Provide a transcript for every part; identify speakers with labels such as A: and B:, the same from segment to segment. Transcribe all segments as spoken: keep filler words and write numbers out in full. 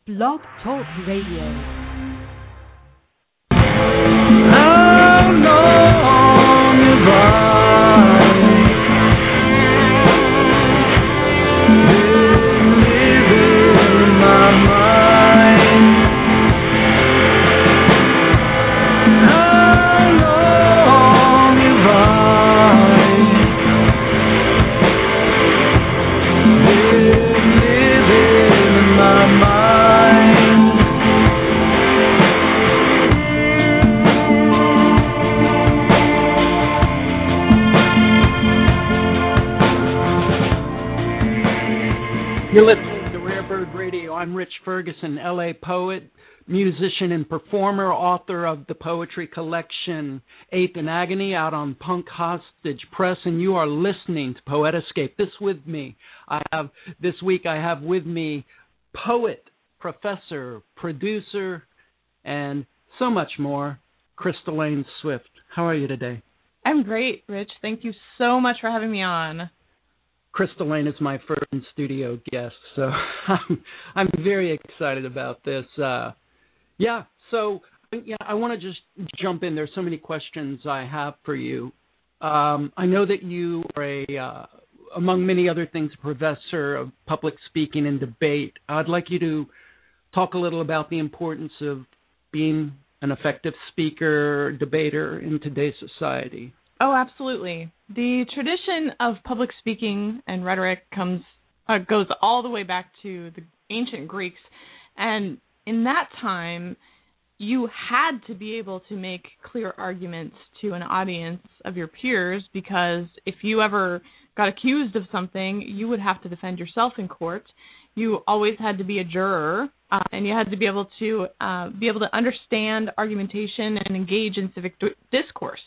A: Blog Talk Radio.
B: How long have I been living in my mind? How long have I been living in my mind?
C: You're listening to Rare Bird Radio. I'm Rich Ferguson, L A poet, musician and performer, author of the poetry collection Eighth and Agony out on Punk Hostage Press, and you are listening to Poet Escape. This with me, I have this week I have with me poet, professor, producer, and so much more, Crystal-Lane Swift. How are you today?
D: I'm great, Rich. Thank you so much for having me on.
C: Crystal-Lane is my first studio guest, so I'm, I'm very excited about this. Uh, yeah, so yeah, I want to just jump in. There's so many questions I have for you. Um, I know that you are a, uh, among many other things, a professor of public speaking and debate. I'd like you to talk a little about the importance of being an effective speaker, debater in today's society.
D: Oh, absolutely. The tradition of public speaking and rhetoric comes uh, goes all the way back to the ancient Greeks, and in that time, you had to be able to make clear arguments to an audience of your peers, because if you ever got accused of something, you would have to defend yourself in court. You always had to be a juror, uh, and you had to be able to uh, be able to understand argumentation and engage in civic d- discourse.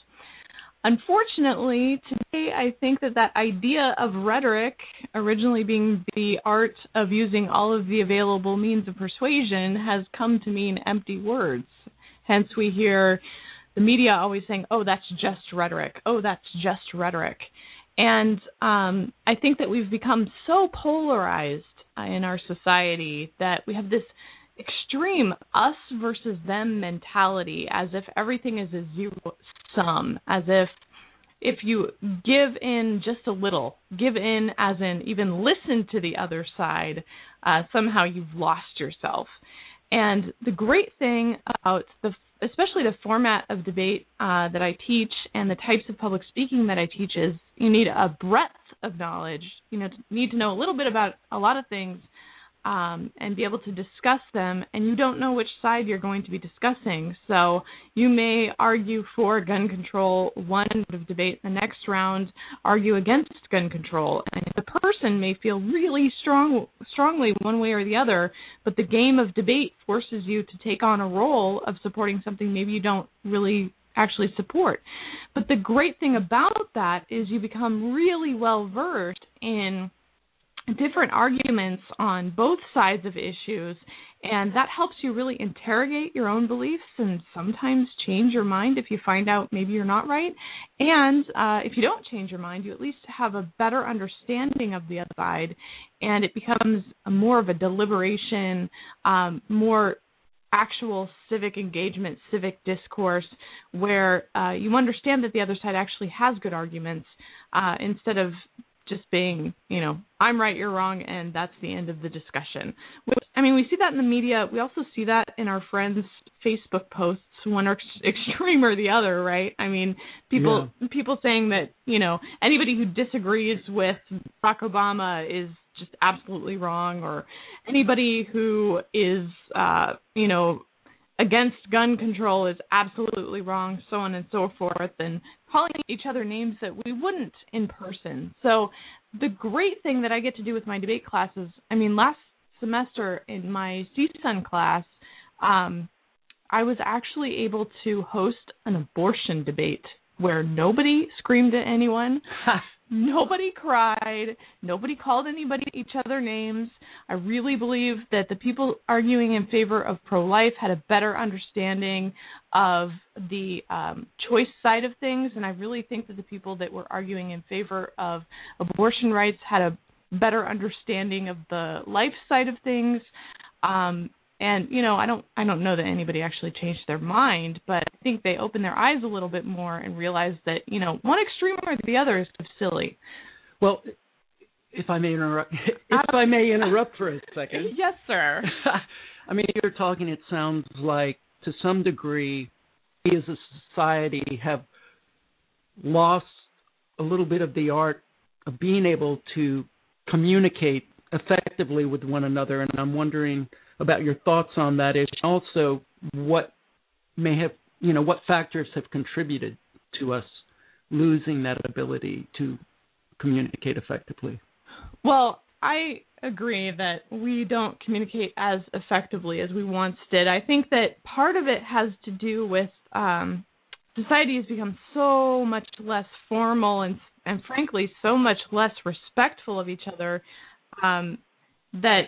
D: Unfortunately, today I think that that idea of rhetoric, originally being the art of using all of the available means of persuasion, has come to mean empty words. Hence we hear the media always saying, oh, that's just rhetoric. Oh, that's just rhetoric. And um, I think that we've become so polarized uh, in our society that we have this extreme us versus them mentality, as if everything is a zero sum, as if if you give in just a little, give in as in even listen to the other side, uh, somehow you've lost yourself. And the great thing about the, especially the format of debate uh, that I teach and the types of public speaking that I teach, is you need a breadth of knowledge. You know, need to know a little bit about a lot of things, Um, and be able to discuss them, and you don't know which side you're going to be discussing. So you may argue for gun control one round of debate, the next round argue against gun control, and the person may feel really strong, strongly one way or the other, but the game of debate forces you to take on a role of supporting something maybe you don't really actually support. But the great thing about that is you become really well versed in different arguments on both sides of issues, and that helps you really interrogate your own beliefs and sometimes change your mind if you find out maybe you're not right. And uh, if you don't change your mind, you at least have a better understanding of the other side, and it becomes a more of a deliberation, um, more actual civic engagement, civic discourse, where uh, you understand that the other side actually has good arguments, uh, instead of just being, you know, I'm right, you're wrong, and that's the end of the discussion. I mean, we see that in the media. We also see that in our friends' Facebook posts, one extreme or the other, right? I mean, people yeah. people saying that, you know, anybody who disagrees with Barack Obama is just absolutely wrong, or anybody who is, uh, you know, against gun control is absolutely wrong, so on and so forth, and calling each other names that we wouldn't in person. So the great thing that I get to do with my debate classes, I mean, last semester in my C S U N class, um, I was actually able to host an abortion debate where nobody screamed at anyone. Nobody cried. Nobody called anybody each other names. I really believe that the people arguing in favor of pro-life had a better understanding of the um, choice side of things, and I really think that the people that were arguing in favor of abortion rights had a better understanding of the life side of things. Um, And, you know, I don't I don't know that anybody actually changed their mind, but I think they opened their eyes a little bit more and realized that, you know, one extreme or the other is just silly.
C: Well, if I may interrupt, if I may interrupt for a second.
D: Yes, sir.
C: I mean, you're talking, it sounds like, to some degree, we as a society have lost a little bit of the art of being able to communicate effectively with one another, and I'm wondering about your thoughts on that issue. Also, what may have, you know, what factors have contributed to us losing that ability to communicate effectively?
D: Well, I agree that we don't communicate as effectively as we once did. I think that part of it has to do with um, society has become so much less formal and, and frankly, so much less respectful of each other um, that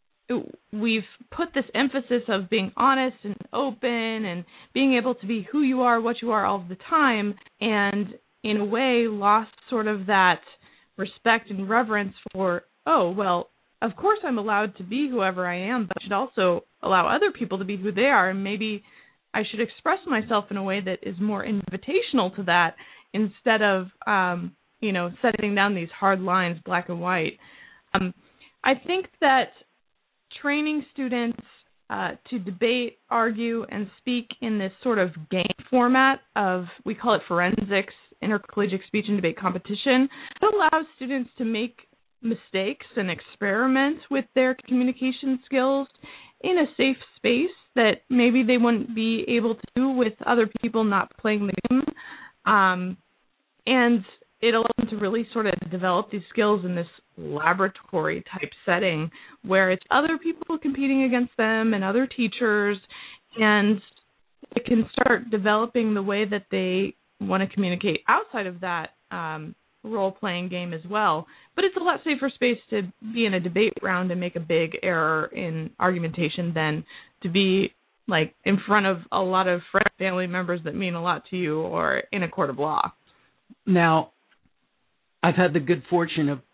D: we've put this emphasis of being honest and open and being able to be who you are, what you are all the time, and in a way lost sort of that respect and reverence for, oh, well, of course I'm allowed to be whoever I am, but I should also allow other people to be who they are, and maybe I should express myself in a way that is more invitational to that instead of, um, you know, setting down these hard lines, black and white. Um, I think that training students uh, to debate, argue, and speak in this sort of game format of, we call it forensics, intercollegiate speech and debate competition, it allows students to make mistakes and experiment with their communication skills in a safe space that maybe they wouldn't be able to do with other people not playing the game. Um, and it allows them to really sort of develop these skills in this laboratory type setting where it's other people competing against them and other teachers, and they can start developing the way that they want to communicate outside of that um, role-playing game as well. But it's a lot safer space to be in a debate round and make a big error in argumentation than to be like in front of a lot of friends, family members that mean a lot to you, or in a court of law.
C: Now, I've had the good fortune of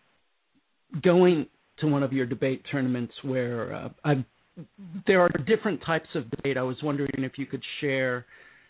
C: going to one of your debate tournaments where uh, I've, there are different types of debate. I was wondering if you could share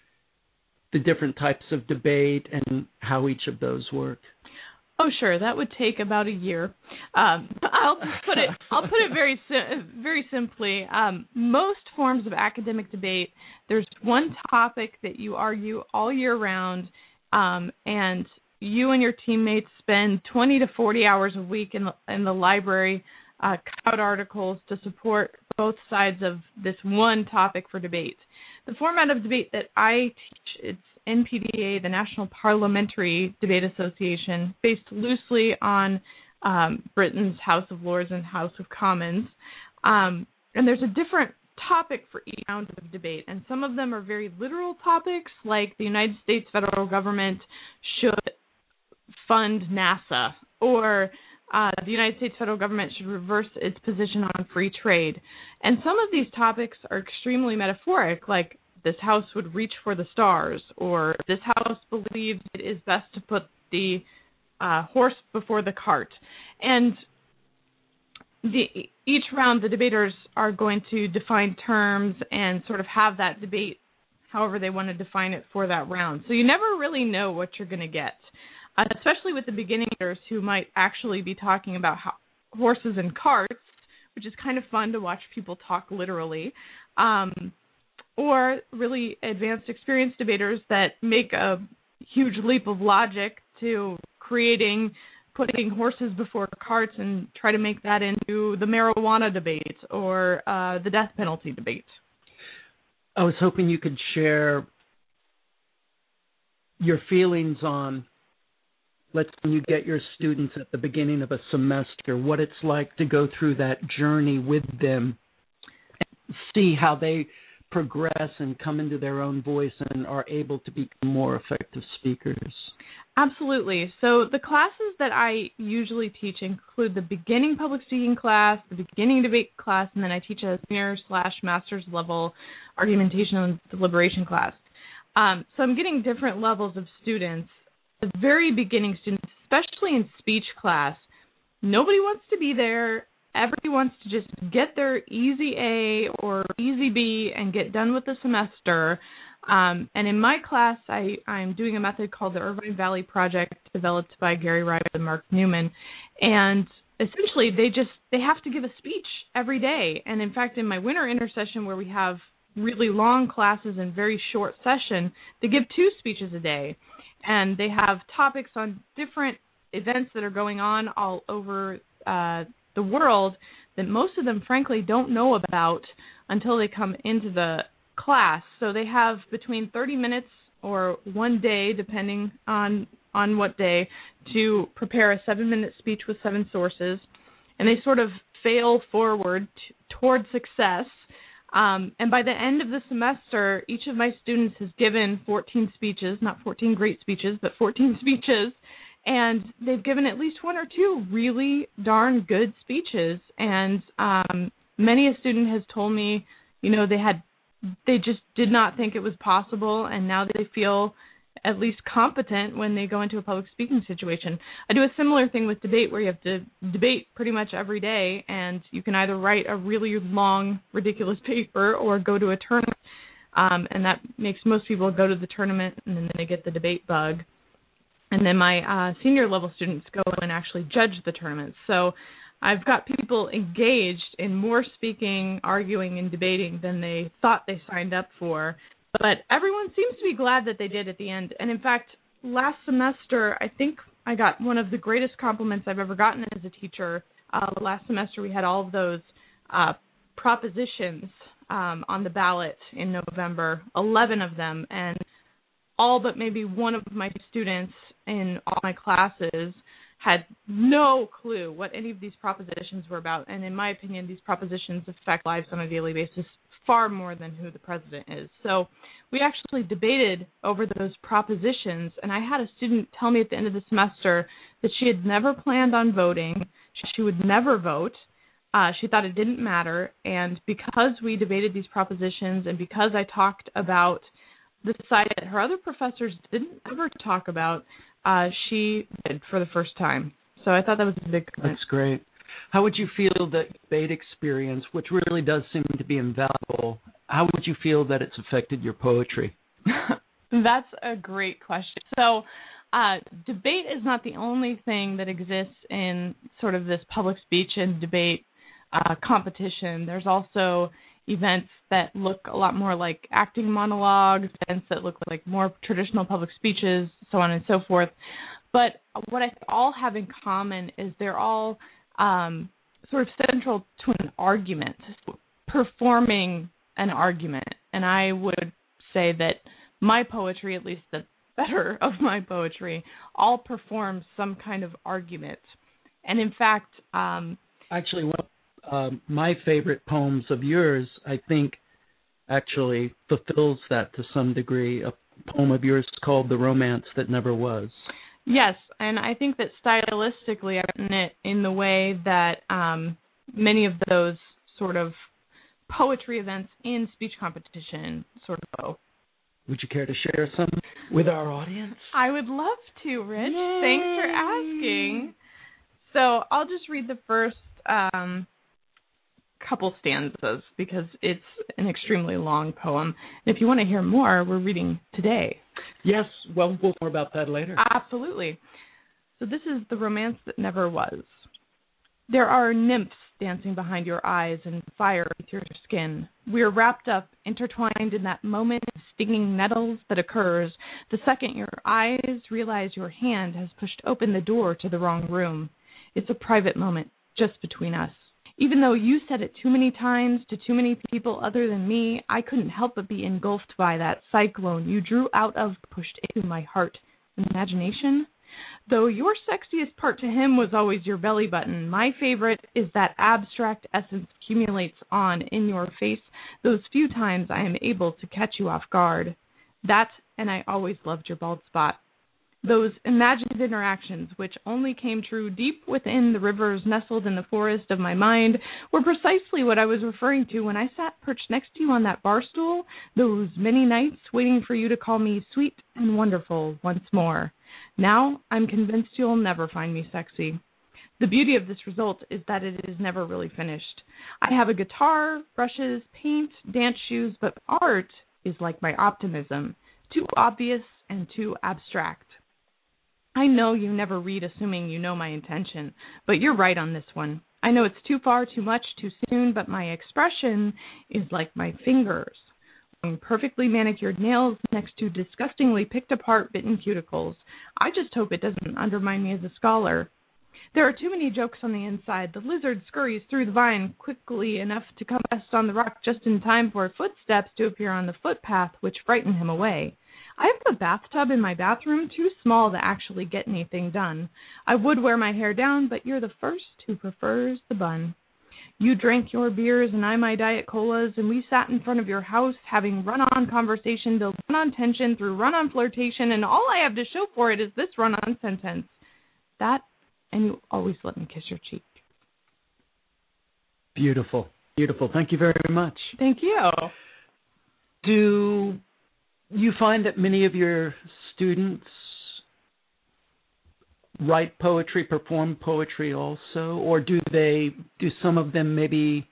C: the different types of debate and how each of those work.
D: Oh, sure. That would take about a year. Um, I'll put it. I'll put it very, very simply. Um, most forms of academic debate, there's one topic that you argue all year round, um, and you and your teammates spend twenty to forty hours a week in the, in the library, uh, cut out articles to support both sides of this one topic for debate. The format of debate that I teach, it's N P D A, the National Parliamentary Debate Association, based loosely on um, Britain's House of Lords and House of Commons. Um, and there's a different topic for each round of debate, and some of them are very literal topics, like the United States federal government should fund NASA, or uh, the United States federal government should reverse its position on free trade. And some of these topics are extremely metaphoric, like this house would reach for the stars, or this house believes it is best to put the uh, horse before the cart. And the, each round, the debaters are going to define terms and sort of have that debate however they want to define it for that round. So you never really know what you're going to get, uh, especially with the beginners who might actually be talking about how, horses and carts, which is kind of fun to watch people talk literally, um, or really advanced, experienced debaters that make a huge leap of logic to creating, putting horses before carts and try to make that into the marijuana debate or uh, the death penalty debate.
C: I was hoping you could share your feelings on, let's say you get your students at the beginning of a semester, what it's like to go through that journey with them and see how they progress and come into their own voice and are able to become more effective speakers.
D: Absolutely. So the classes that I usually teach include the beginning public speaking class, the beginning debate class, and then I teach a senior slash master's level argumentation and deliberation class. Um, so I'm getting different levels of students. The very beginning students, especially in speech class, nobody wants to be there. everybody wants to just get their easy A or easy B and get done with the semester. Um, and in my class, I, I'm doing a method called the Irvine Valley Project, developed by Gary Ribe and Mark Newman. And essentially, they just they have to give a speech every day. And in fact, in my winter intersession, where we have really long classes and very short session, they give two speeches a day. And they have topics on different events that are going on all over uh, the world that most of them, frankly, don't know about until they come into the class. So they have between thirty minutes or one day, depending on on what day, to prepare a seven-minute speech with seven sources, and they sort of fail forward t- toward success. Um, and by the end of the semester, each of my students has given fourteen speeches, not fourteen great speeches, but fourteen speeches, and they've given at least one or two really darn good speeches. And um, many a student has told me, you know, they had they just did not think it was possible, and now they feel at least competent when they go into a public speaking situation. I do a similar thing with debate, where you have to debate pretty much every day, and you can either write a really long, ridiculous paper or go to a tournament, um, and that makes most people go to the tournament, and then they get the debate bug. And then my uh, senior level students go and actually judge the tournaments. So I've got people engaged in more speaking, arguing, and debating than they thought they signed up for. But everyone seems to be glad that they did at the end. And in fact, last semester, I think I got one of the greatest compliments I've ever gotten as a teacher. Uh, last semester, we had all of those uh, propositions um, on the ballot in November, eleven of them. And all but maybe one of my students in all my classes had no clue what any of these propositions were about. And in my opinion, these propositions affect lives on a daily basis far more than who the president is. So we actually debated over those propositions, and I had a student tell me at the end of the semester that she had never planned on voting. She would never vote. Uh, she thought it didn't matter, and because we debated these propositions and because I talked about the side that her other professors didn't ever talk about, uh, she did for the first time. So I thought that was a big comment.
C: That's great. How would you feel that debate experience, which really does seem to be invaluable, how would you feel that it's affected your poetry?
D: That's a great question. So uh, debate is not the only thing that exists in sort of this public speech and debate uh, competition. There's also events that look a lot more like acting monologues, events that look like more traditional public speeches, so on and so forth. But what I all have in common is they're all um, sort of central to an argument, performing an argument. And I would say that my poetry, at least the better of my poetry, all performs some kind of argument. And in fact, um,
C: actually, one of um, my favorite poems of yours, I think, actually fulfills that to some degree. A poem of yours called "The Romance That Never Was."
D: Yes, and I think that stylistically I've written it in the way that um, many of those sort of poetry events in speech competition sort of go.
C: Would you care to share some with our audience?
D: I would love to, Rich.
C: Yay.
D: Thanks for asking. So I'll just read the first um, couple stanzas because it's an extremely long poem. And if you want to hear more, we're reading today.
C: Yes, well, we'll more about that later.
D: Absolutely. So this is The Romance That Never Was. There are nymphs dancing behind your eyes and fire with your skin. We are wrapped up, intertwined in that moment of stinging nettles that occurs the second your eyes realize your hand has pushed open the door to the wrong room. It's a private moment, just between us. Even though you said it too many times to too many people other than me, I couldn't help but be engulfed by that cyclone you drew out of, pushed into my heart. Imagination? Though your sexiest part to him was always your belly button, my favorite is that abstract essence accumulates on in your face those few times I am able to catch you off guard. That, and I always loved your bald spot. Those imagined interactions, which only came true deep within the rivers nestled in the forest of my mind, were precisely what I was referring to when I sat perched next to you on that bar stool, those many nights waiting for you to call me sweet and wonderful once more. Now I'm convinced you'll never find me sexy. The beauty of this result is that it is never really finished. I have a guitar, brushes, paint, dance shoes, but art is like my optimism, too obvious and too abstract. I know you never read assuming you know my intention, but you're right on this one. I know it's too far, too much, too soon, but my expression is like my fingers. Perfectly manicured nails next to disgustingly picked apart bitten cuticles. I just hope it doesn't undermine me as a scholar. There are too many jokes on the inside. The lizard scurries through the vine quickly enough to come rest on the rock just in time for footsteps to appear on the footpath, which frighten him away. I have a bathtub in my bathroom too small to actually get anything done. I would wear my hair down, but you're the first who prefers the bun. You drank your beers and I my Diet Colas, and we sat in front of your house having run-on conversation, build run-on tension through run-on flirtation, and all I have to show for it is this run-on sentence. That, and you always let me kiss your cheek.
C: Beautiful. Beautiful. Thank you very much.
D: Thank you.
C: Do you find that many of your students write poetry, perform poetry also, or do they, do some of them maybe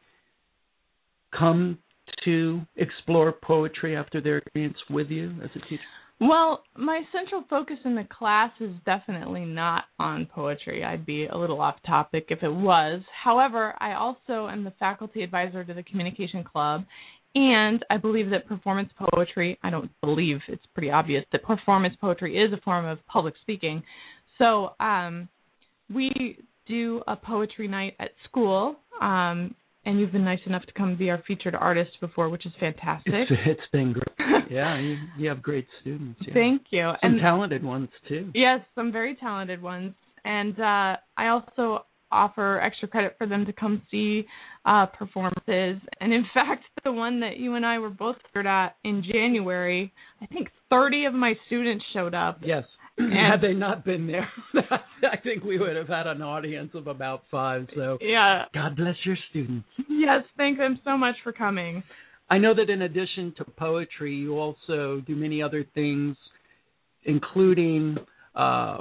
C: come to explore poetry after their experience with you as a teacher?
D: Well, my central focus in the class is definitely not on poetry. I'd be a little off topic if it was. However, I also am the faculty advisor to the Communication Club, and I believe that performance poetry, I don't believe, it's pretty obvious that performance poetry is a form of public speaking. So um, we do a poetry night at school, um, and you've been nice enough to come be our featured artist before, which is fantastic.
C: It's, it's been great. Yeah, you, you have great students. Yeah.
D: Thank you.
C: Some
D: and
C: talented ones, too.
D: Yes, some very talented ones. And uh, I also offer extra credit for them to come see uh, performances. And in fact, the one that you and I were both there at in January, I think thirty of my students showed up.
C: Yes.
D: And
C: had they not been there, I think we would have had an audience of about five. So
D: yeah.
C: God bless your students.
D: Yes, thank them so much for coming.
C: I know that in addition to poetry, you also do many other things, including uh,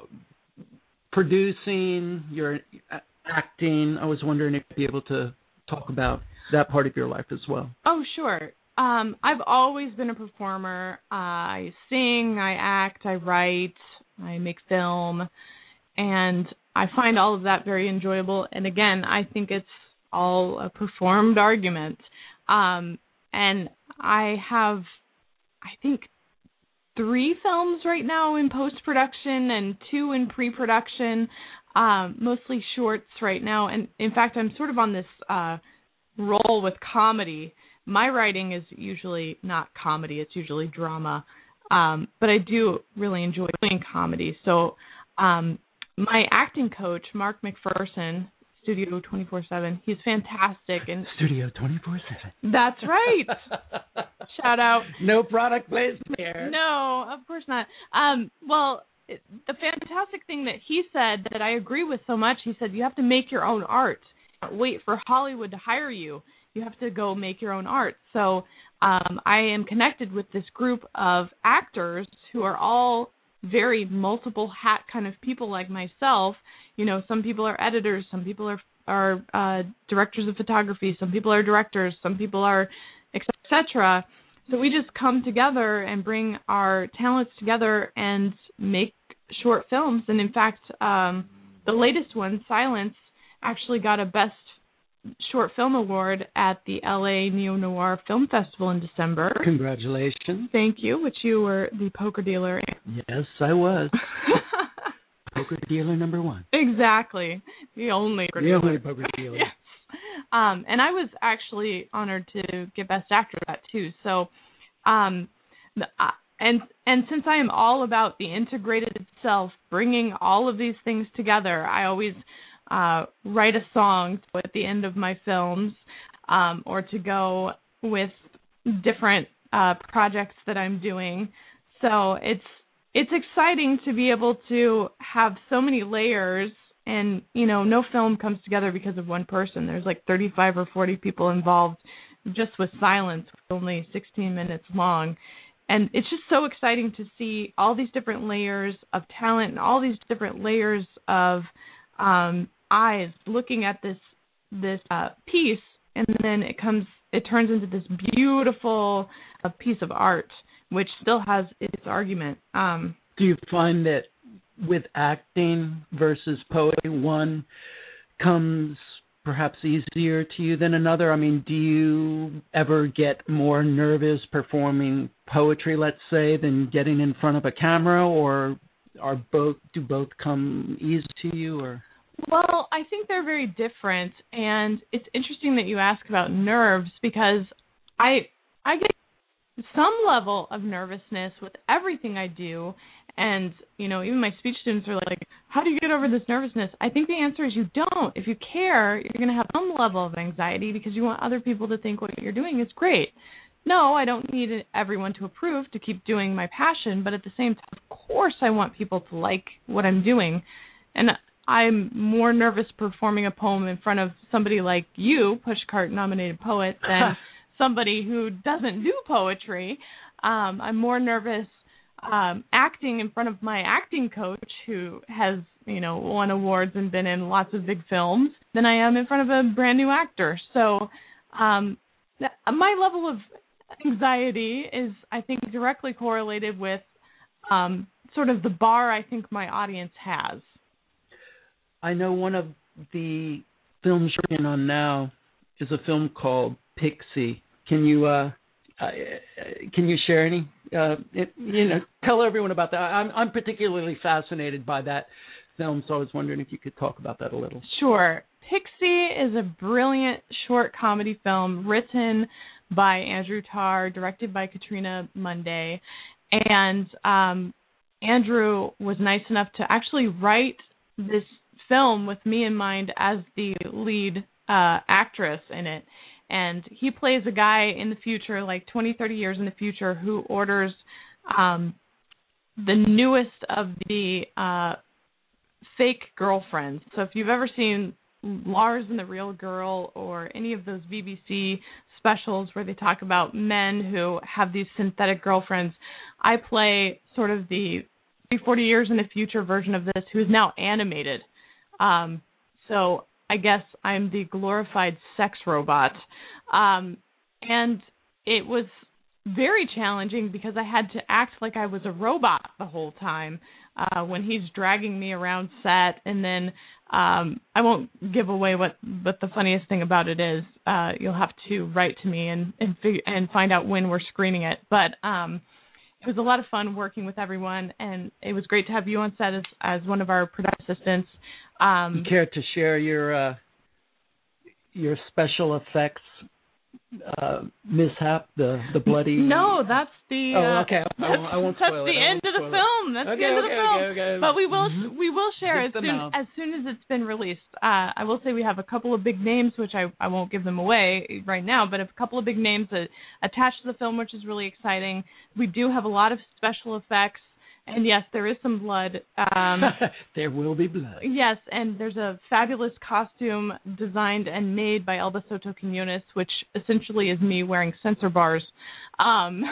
C: producing, your acting. I was wondering if you'd be able to talk about that part of your life as well.
D: Oh, sure. Um, I've always been a performer. Uh, I sing, I act, I write, I make film, and I find all of that very enjoyable. And again, I think it's all a performed argument. Um, and I have, I think, three films right now in post-production and two in pre-production, um, mostly shorts right now. And in fact, I'm sort of on this uh, roll with comedy. My writing is usually not comedy, it's usually drama, um, but I do really enjoy doing comedy. So um, my acting coach, Mark McPherson, Studio twenty-four seven, he's fantastic. And
C: Studio twenty-four seven.
D: That's right. Shout out.
C: No product placement here.
D: No, of course not. Um, well, it, the fantastic thing that he said that I agree with so much, he said, you have to make your own art. Wait for Hollywood to hire you. You have to go make your own art. So um, I am connected with this group of actors who are all very multiple hat kind of people like myself. You know, some people are editors, some people are are uh, directors of photography, some people are directors, some people are et cetera. So we just come together and bring our talents together and make short films. And in fact, um, the latest one, Silence, actually got a Best Short Film Award at the L A Neo Noir Film Festival in December.
C: Congratulations.
D: Thank you, which you were the poker dealer in.
C: Yes, I was. Poker dealer number one.
D: Exactly. The only poker
C: the
D: dealer.
C: only poker dealer.
D: Yes. Um, and I was actually honored to get Best Actor for that too. So, um, the, uh, and and since I am all about the integrated itself, bringing all of these things together, I always uh, write a song at the end of my films, um, or to go with different uh, projects that I'm doing. So it's it's exciting to be able to have so many layers. And, you know, no film comes together because of one person. There's like thirty-five or forty people involved just with Silence, only sixteen minutes long. And it's just so exciting to see all these different layers of talent and all these different layers of um, eyes looking at this this uh, piece, and then it comes, it turns into this beautiful uh, piece of art, which still has its argument. Um,
C: Do you find that with acting versus poetry, one comes perhaps easier to you than another? I mean, do you ever get more nervous performing poetry, let's say, than getting in front of a camera, or are both do both come easy to you? Or
D: Well, I think they're very different, and it's interesting that you ask about nerves, because I I get some level of nervousness with everything I do, and, you know, even my speech students are like, how do you get over this nervousness? I think the answer is you don't. If you care, you're going to have some level of anxiety because you want other people to think what you're doing is great. No, I don't need everyone to approve to keep doing my passion, but at the same time, of course I want people to like what I'm doing. And I'm more nervous performing a poem in front of somebody like you, Pushcart nominated poet, than somebody who doesn't do poetry. Um, I'm more nervous um, acting in front of my acting coach, who has, you know, won awards and been in lots of big films, than I am in front of a brand new actor. So um, th- my level of anxiety is, I think, directly correlated with um, sort of the bar I think my audience has.
C: I know one of the films you're working on now is a film called Pixie. Can you uh, uh, can you share any? Uh, it, you know, tell everyone about that. I'm I'm particularly fascinated by that film, so I was wondering if you could talk about that a little.
D: Sure. Pixie is a brilliant short comedy film written by Andrew Tarr, directed by Katrina Monday, and um, Andrew was nice enough to actually write this film with me in mind as the lead uh, actress in it. And he plays a guy in the future, like twenty, thirty years in the future, who orders um, the newest of the uh, fake girlfriends. So if you've ever seen Lars and the Real Girl or any of those B B C specials where they talk about men who have these synthetic girlfriends, I play sort of the forty years in the future version of this, who is now animated. Um, so I guess I'm the glorified sex robot. Um, and it was very challenging because I had to act like I was a robot the whole time uh, when he's dragging me around set. And then um, I won't give away what, what the funniest thing about it is. Uh, you'll have to write to me and and, fig- and find out when we're screening it. But um, it was a lot of fun working with everyone, and it was great to have you on set as, as one of our production assistants. Um,
C: you care to share your uh, your special effects uh, mishap, the the bloody?
D: No, that's the.
C: Oh,
D: uh,
C: okay. I won't, I won't
D: that's
C: spoil
D: the
C: it.
D: end of the film. That's
C: okay,
D: the end
C: okay,
D: of the film.
C: Okay, okay, okay.
D: But we will
C: Mm-hmm.
D: we will share as
C: Get them
D: soon
C: out.
D: as soon as it's been released. Uh, I will say we have a couple of big names, which I, I won't give them away right now, but a couple of big names that attached to the film, which is really exciting. We do have a lot of special effects. And yes, there is some blood. Um,
C: there will be blood.
D: Yes, and there's a fabulous costume designed and made by Elba Soto Quinones, which essentially is me wearing sensor bars, um,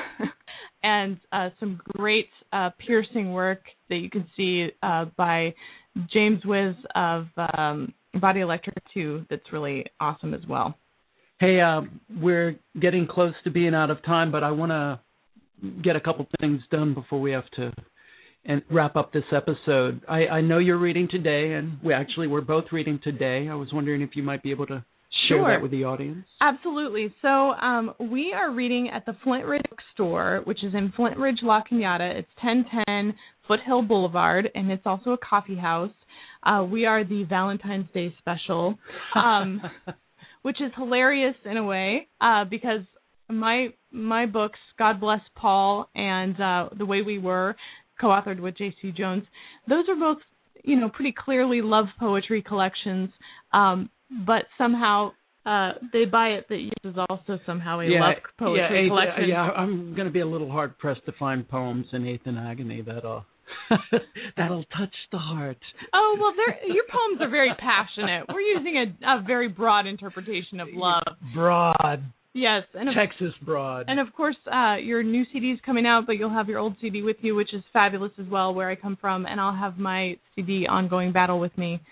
D: and uh, some great uh, piercing work that you can see uh, by James Wiz of um, Body Electric two. That's really awesome as well.
C: Hey, uh, we're getting close to being out of time, but I want to get a couple things done before we have to and wrap up this episode. I, I know you're reading today, and we actually we're both reading today. I was wondering if you might be able to share
D: Sure.
C: that with the audience.
D: Absolutely. So um, we are reading at the Flint Ridge Bookstore, which is in Flint Ridge, La Cañada. It's ten ten Foothill Boulevard, and it's also a coffee house. Uh, we are the Valentine's Day special, um, which is hilarious in a way uh, because my my books, God Bless Paul and uh, The Way We Were, co-authored with J C Jones, those are both, you know, pretty clearly love poetry collections, um, but somehow uh, they buy it that yours is also somehow a
C: yeah,
D: love poetry
C: yeah,
D: collection.
C: Yeah, I'm going to be a little hard-pressed to find poems in Eighth and Agony that'll, that'll touch the heart.
D: Oh, well, your poems are very passionate. We're using a, a very broad interpretation of love.
C: Broad.
D: Yes, and of,
C: Texas broad.
D: and of course, uh, your new C D is coming out, but you'll have your old C D with you, which is fabulous as well, Where I Come From, and I'll have my C D, Ongoing Battle, with me.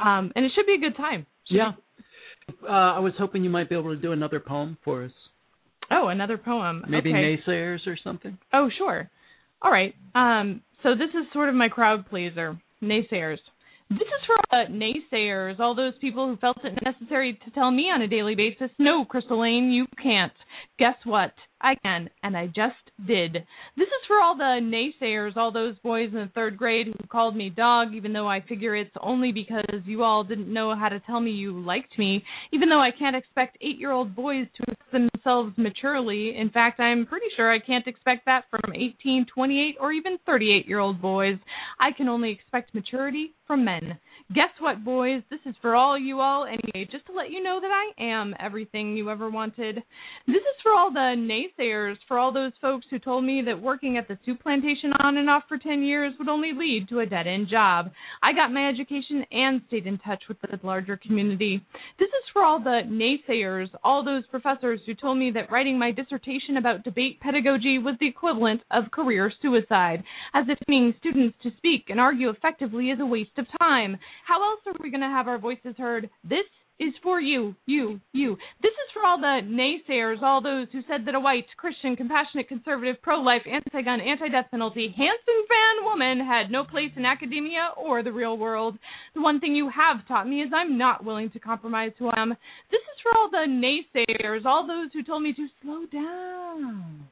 D: Um, and it should be a good time. Should
C: yeah. Be... Uh, I was hoping you might be able to do another poem for us.
D: Oh, another poem.
C: Maybe
D: okay.
C: Naysayers or something?
D: Oh, sure. All right. Um, so this is sort of my crowd pleaser, Naysayers. This is for uh, naysayers, all those people who felt it necessary to tell me on a daily basis, no, Crystal Lane, you can't. Guess what? I can, and I just did. This is for all the naysayers, all those boys in the third grade who called me dog, even though I figure it's only because you all didn't know how to tell me you liked me, even though I can't expect eight-year-old boys to express themselves maturely. In fact, I'm pretty sure I can't expect that from eighteen, twenty-eight, or even thirty-eight-year-old boys. I can only expect maturity from men. Guess what, boys? This is for all you all anyway, just to let you know that I am everything you ever wanted. This is for all the naysayers, for all those folks who told me that working at the soup plantation on and off for ten years would only lead to a dead-end job. I got my education and stayed in touch with the larger community. This is for all the naysayers, all those professors who told me that writing my dissertation about debate pedagogy was the equivalent of career suicide, as if getting students to speak and argue effectively is a waste of time. How else are we going to have our voices heard? This is for you, you, you. This is for all the naysayers, all those who said that a white, Christian, compassionate, conservative, pro-life, anti-gun, anti-death penalty, handsome fan woman had no place in academia or the real world. The one thing you have taught me is I'm not willing to compromise who I am. This is for all the naysayers, all those who told me to slow down,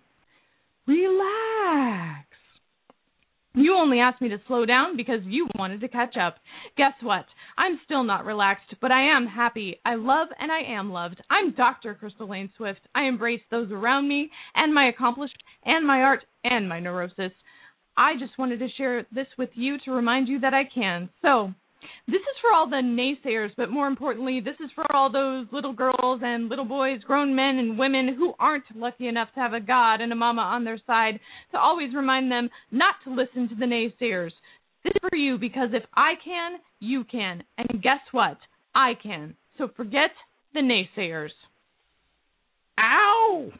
D: relax. You only asked me to slow down because you wanted to catch up. Guess what? I'm still not relaxed, but I am happy. I love and I am loved. I'm Doctor Crystal Lane Swift. I embrace those around me and my accomplishments and my art and my neurosis. I just wanted to share this with you to remind you that I can. So, this is for all the naysayers, but more importantly, this is for all those little girls and little boys, grown men and women who aren't lucky enough to have a God and a mama on their side, to always remind them not to listen to the naysayers. This is for you because if I can, you can. And guess what? I can. So forget the naysayers.
C: Ow!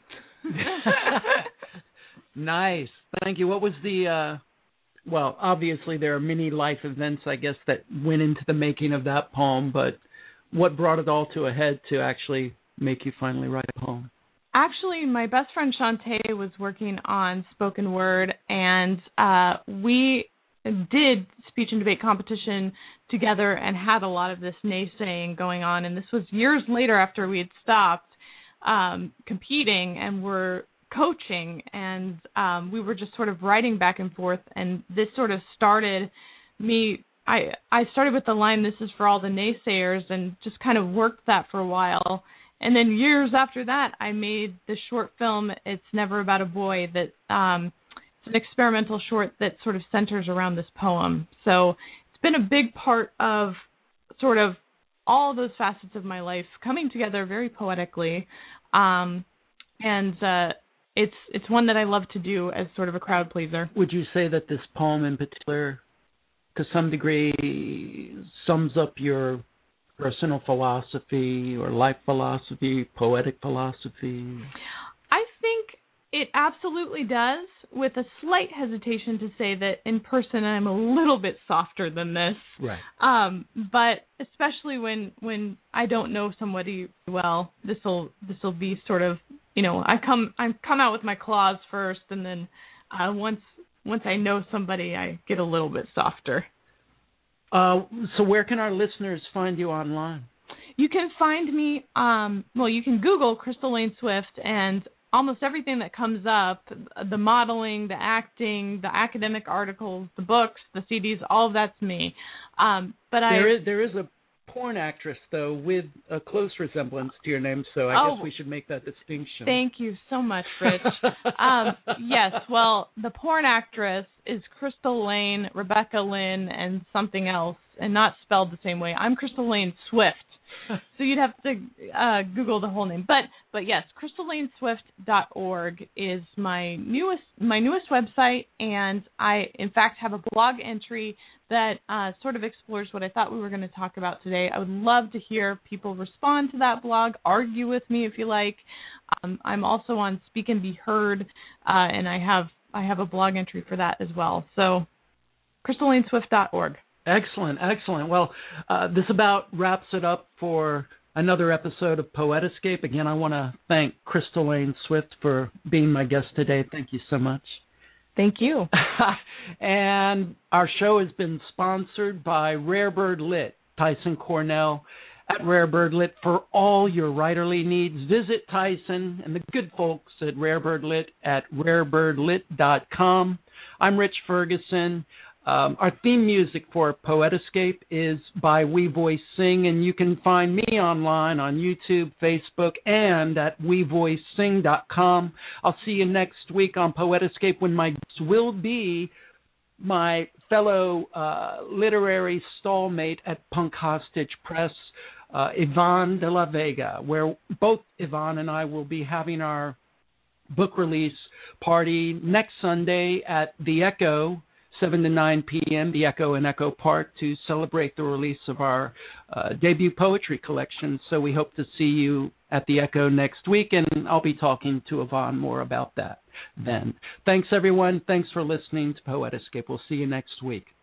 C: Nice. Thank you. What was the... Uh... Well, obviously there are many life events, I guess, that went into the making of that poem, but what brought it all to a head to actually make you finally write a poem?
D: Actually, my best friend Shantae was working on spoken word, and uh, we did speech and debate competition together and had a lot of this naysaying going on, and this was years later after we had stopped um, competing and were coaching, and um, we were just sort of writing back and forth, and this sort of started me, I I started with the line, this is for all the naysayers, and just kind of worked that for a while, and then years after that, I made the short film, It's Never About a Boy, that um, it's an experimental short that sort of centers around this poem, so it's been a big part of sort of all those facets of my life coming together very poetically, um, and uh, It's it's one that I love to do as sort of a crowd pleaser.
C: Would you say that this poem in particular, to some degree, sums up your personal philosophy or life philosophy, poetic philosophy?
D: I think it absolutely does, with a slight hesitation to say that in person I'm a little bit softer than this.
C: Right.
D: Um, but especially when when I don't know somebody well, this will this will be sort of, you know, I come I come out with my claws first, and then uh, once once I know somebody, I get a little bit softer.
C: Uh, so where can our listeners find you online?
D: You can find me. Um, well, you can Google Crystal Lane Swift, and almost everything that comes up, the modeling, the acting, the academic articles, the books, the C Ds, all of that's me. Um, but
C: there
D: I
C: is there is a porn actress, though, with a close resemblance to your name, so I
D: oh,
C: guess we should make that distinction.
D: Thank you so much, Rich. um, yes, well, the porn actress is Crystal Lane, Rebecca Lynn, and something else, and not spelled the same way. I'm Crystal Lane Swift. So you'd have to uh, Google the whole name, but but yes, crystal lane swift dot org is my newest my newest website, and I in fact have a blog entry that uh, sort of explores what I thought we were going to talk about today. I would love to hear people respond to that blog, argue with me if you like. Um, I'm also on Speak and Be Heard, uh, and I have I have a blog entry for that as well. So crystal lane swift dot org.
C: Excellent, excellent. Well, uh, this about wraps it up for another episode of Poet Escape. Again, I want to thank Crystal Lane Swift for being my guest today. Thank you so much.
D: Thank you.
C: And our show has been sponsored by Rarebird Lit, Tyson Cornell at Rarebird Lit for all your writerly needs. Visit Tyson and the good folks at Rarebird Lit at rarebird lit dot com. I'm Rich Ferguson. Um, our theme music for Poet Escape is by We Voice Sing, and you can find me online on YouTube, Facebook, and at we voice sing dot com. I'll see you next week on Poet Escape when my guest will be my fellow uh, literary stallmate at Punk Hostage Press, uh, Yvonne de la Vega, where both Yvonne and I will be having our book release party next Sunday at the Echo, seven to nine p.m., the Echo in Echo Park, to celebrate the release of our uh, debut poetry collection. So we hope to see you at the Echo next week, and I'll be talking to Yvonne more about that then. Thanks, everyone. Thanks for listening to Poet Escape. We'll see you next week.